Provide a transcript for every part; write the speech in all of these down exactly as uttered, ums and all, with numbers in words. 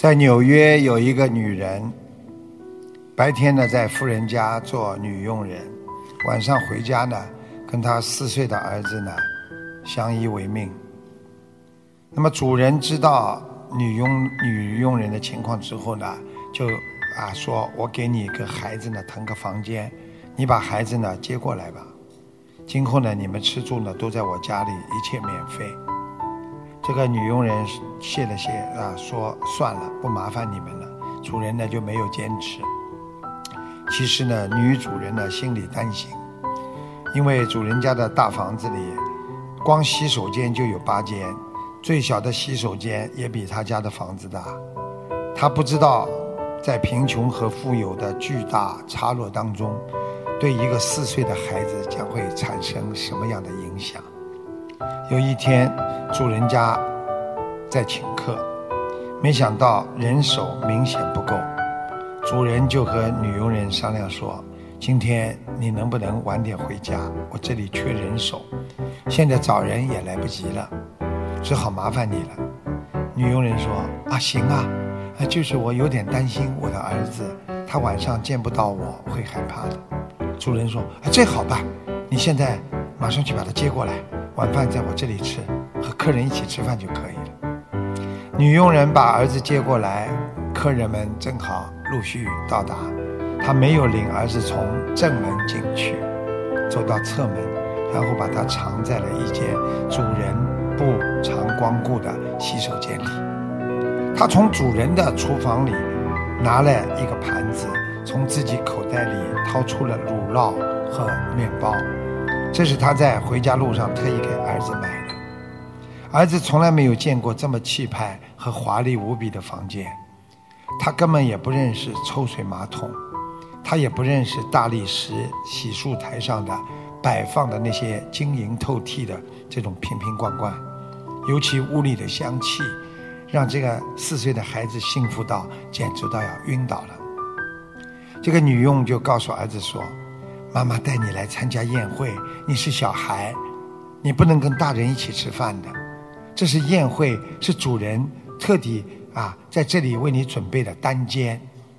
在纽约有一个女人，白天呢在富人家做女佣人，晚上回家呢跟她四岁的儿子呢相依为命。那么主人知道女佣女佣人的情况之后呢，就啊说我给你一个孩子呢腾个房间，你把孩子呢接过来吧，今后呢你们吃住呢都在我家里，一切免费。这个女佣人谢了谢啊，说算了，不麻烦你们了。主人呢就没有坚持。其实呢女主人呢心里担心，因为主人家的大房子里光洗手间就有八间，最小的洗手间也比他家的房子大。他不知道在贫穷和富有的巨大差落当中，对一个四岁的孩子将会产生什么样的影响。有一天主人家在请客，没想到人手明显不够，主人就和女佣人商量说，今天你能不能晚点回家，我这里缺人手，现在找人也来不及了，只好麻烦你了。女佣人说啊，行啊，就是我有点担心我的儿子，他晚上见不到我会害怕的。主人说啊，这好办，你现在马上去把他接过来，晚饭在我这里吃，和客人一起吃饭就可以了。女佣人把儿子接过来，客人们正好陆续到达，她没有领儿子从正门进去，走到侧门，然后把他藏在了一间主人不常光顾的洗手间里。他从主人的厨房里拿了一个盘子，从自己口袋里掏出了乳酪和面包，这是他在回家路上特意给儿子买的。儿子从来没有见过这么气派和华丽无比的房间，他根本也不认识抽水马桶，他也不认识大理石洗漱台上的摆放的那些晶莹透剔的这种瓶瓶罐罐，尤其屋里的香气让这个四岁的孩子幸福到简直到要晕倒了。这个女佣就告诉儿子说，妈妈带你来参加宴会，你是小孩，你不能跟大人一起吃饭的，这是宴会，是主人特地啊在这里为你准备的单间。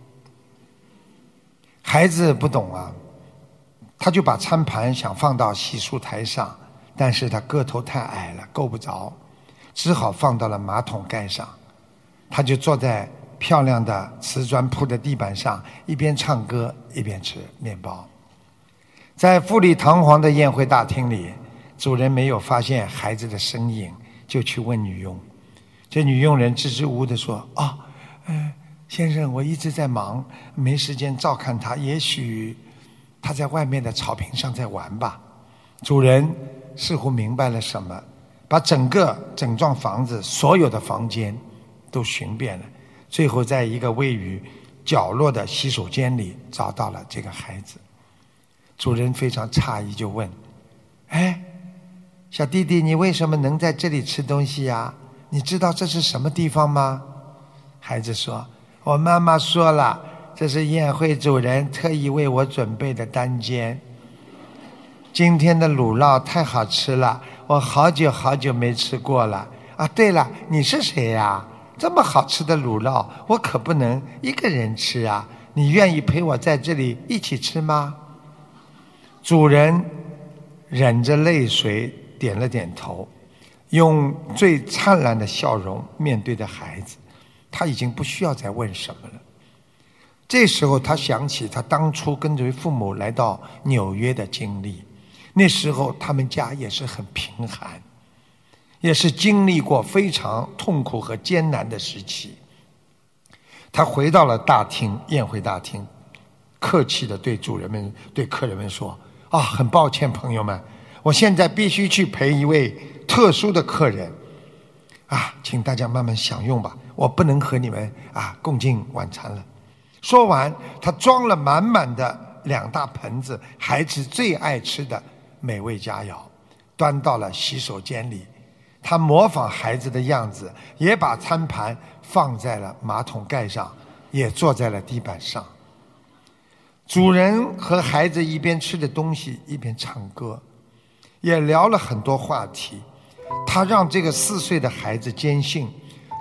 孩子不懂啊，他就把餐盘想放到洗漱台上，但是他个头太矮了，够不着，只好放到了马桶盖上。他就坐在漂亮的瓷砖铺的地板上，一边唱歌一边吃面包。在富丽堂皇的宴会大厅里，主人没有发现孩子的身影，就去问女佣。这女佣人支支吾吾地说，啊、呃，先生，我一直在忙，没时间照看他，也许他在外面的草坪上在玩吧。主人似乎明白了什么，把整个整幢房子所有的房间都寻遍了，最后在一个位于角落的洗手间里找到了这个孩子。主人非常诧异，就问，哎，小弟弟，你为什么能在这里吃东西呀？你知道这是什么地方吗？孩子说，我妈妈说了，这是宴会主人特意为我准备的单间。今天的乳酪太好吃了，我好久好久没吃过了。啊，对了，你是谁呀？这么好吃的乳酪，我可不能一个人吃啊！你愿意陪我在这里一起吃吗？主人忍着泪水点了点头，用最灿烂的笑容面对着孩子。他已经不需要再问什么了。这时候他想起他当初跟随父母来到纽约的经历，那时候他们家也是很贫寒，也是经历过非常痛苦和艰难的时期。他回到了大厅，宴会大厅，客气地对主人们对客人们说，啊，很抱歉朋友们，我现在必须去陪一位特殊的客人啊，请大家慢慢享用吧，我不能和你们啊共进晚餐了。说完，他装了满满的两大盆子孩子最爱吃的美味佳肴，端到了洗手间里。他模仿孩子的样子，也把餐盘放在了马桶盖上，也坐在了地板上。主人和孩子一边吃着东西一边唱歌，也聊了很多话题。他让这个四岁的孩子坚信，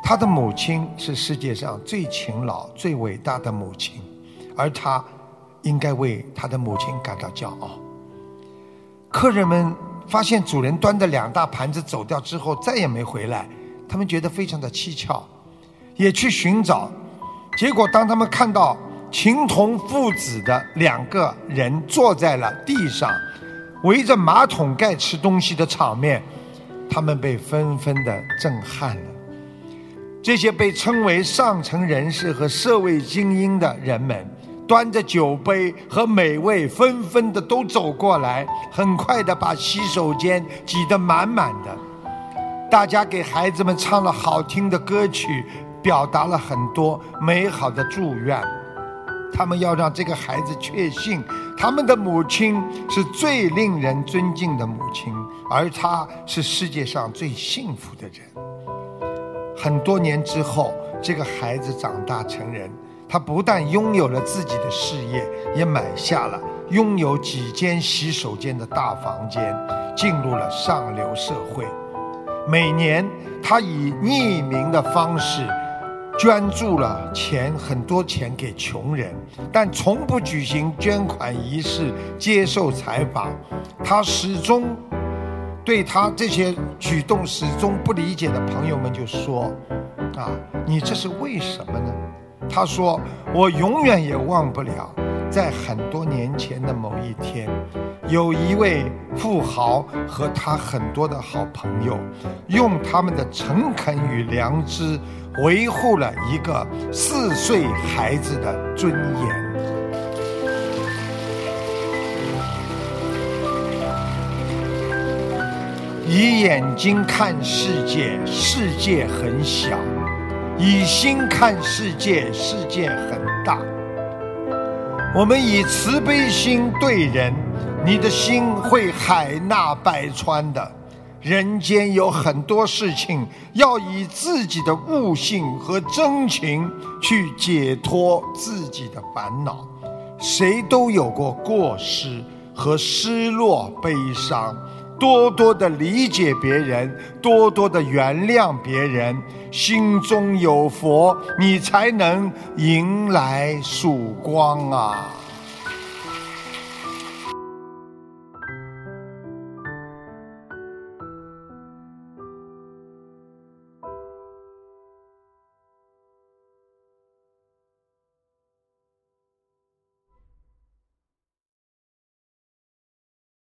他的母亲是世界上最勤劳最伟大的母亲，而他应该为他的母亲感到骄傲。客人们发现主人端着两大盘子走掉之后再也没回来，他们觉得非常的蹊跷，也去寻找。结果当他们看到情同父子的两个人坐在了地上，围着马桶盖吃东西的场面，他们被纷纷的震撼了。这些被称为上层人士和社会精英的人们，端着酒杯和美味纷纷的都走过来，很快的把洗手间挤得满满的。大家给孩子们唱了好听的歌曲，表达了很多美好的祝愿。他们要让这个孩子确信，他们的母亲是最令人尊敬的母亲，而她是世界上最幸福的人。很多年之后，这个孩子长大成人，他不但拥有了自己的事业，也买下了拥有几间洗手间的大房间，进入了上流社会。每年他以匿名的方式捐助了钱，很多钱给穷人，但从不举行捐款仪式，接受采访。他始终对他这些举动始终不理解的朋友们就说啊，你这是为什么呢？他说，我永远也忘不了，在很多年前的某一天，有一位富豪和他很多的好朋友，用他们的诚恳与良知维护了一个四岁孩子的尊严。以眼睛看世界，世界很小；以心看世界，世界很大。我们以慈悲心对人，你的心会海纳百川的。人间有很多事情要以自己的悟性和真情去解脱自己的烦恼。谁都有过过失和失落悲伤，多多的理解别人，多多的原谅别人，心中有佛，你才能迎来曙光啊。